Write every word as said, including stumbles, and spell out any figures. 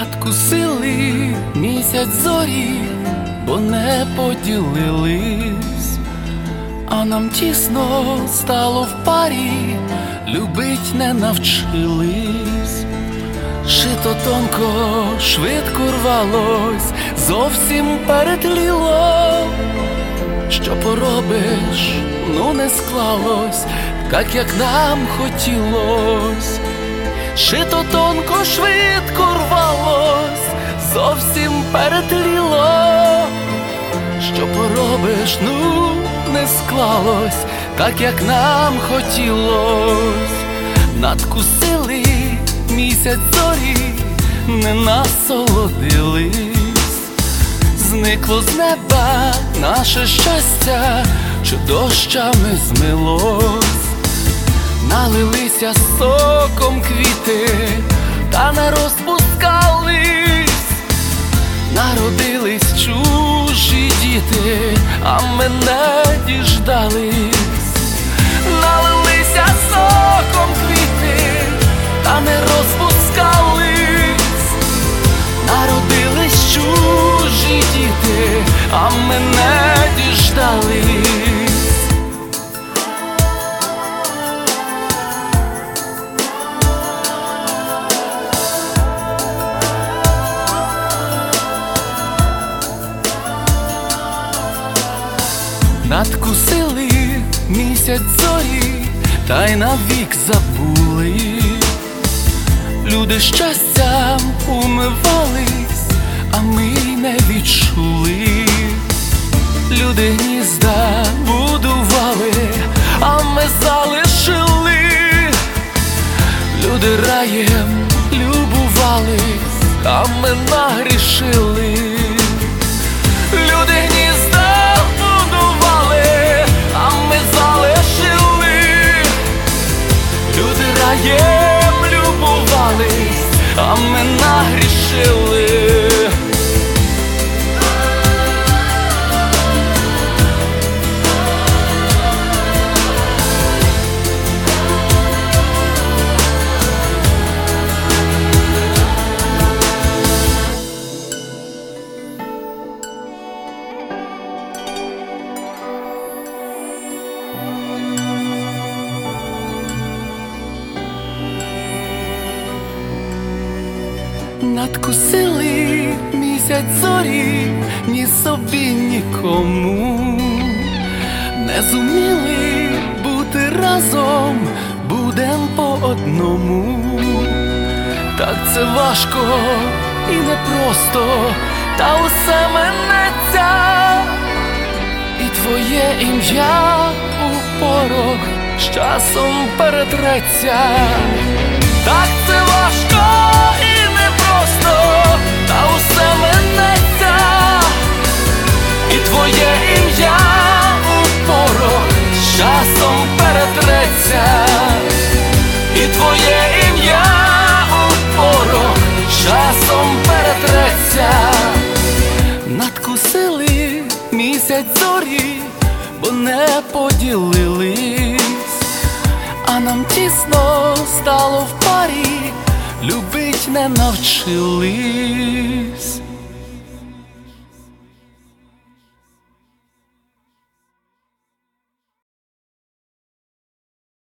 Надкусили місяць зорі, бо не поділились, а нам тісно стало в парі, любить не навчились. Шито тонко, швидко рвалось, зовсім перетліло. Що поробиш, ну не склалось, так як нам хотілось. Шито тонко, швидко рвалось, зовсім перетліло. Що поробиш, ну не склалось, так як нам хотілось. Надкусили місяць зорі, не насолодились. Зникло з неба наше щастя, що дощами змилось. Налилися соком квіти, та не розпускались. Народились чужі діти, а ми не діждались. Налилися соком квіти, та не розпускались. Народились чужі діти, а ми не діждались. Надкусили місяць зорі, та й навік забули. Люди щастям умивались, а ми не відчули. Люди гнізда будували, а ми залишили. Люди раєм любувались, а ми нагрішили. Люди гнізда будували, а ми залишили. Люди раєм любувались, а ми нагрішили. Надкусили місяць зорі, ні собі, нікому. Не зуміли бути разом, будем по одному. Так це важко і непросто, та усе минеться. І твоє ім'я у порох з часом перетреться. Так це важко і непросто, та усе минеться. І твоє ім'я у порох з часом перетреться. І твоє ім'я у порох з часом перетреться. Надкусили місяць зорі, бо не поділились, а нам тісно стало в парі, любить не навчились.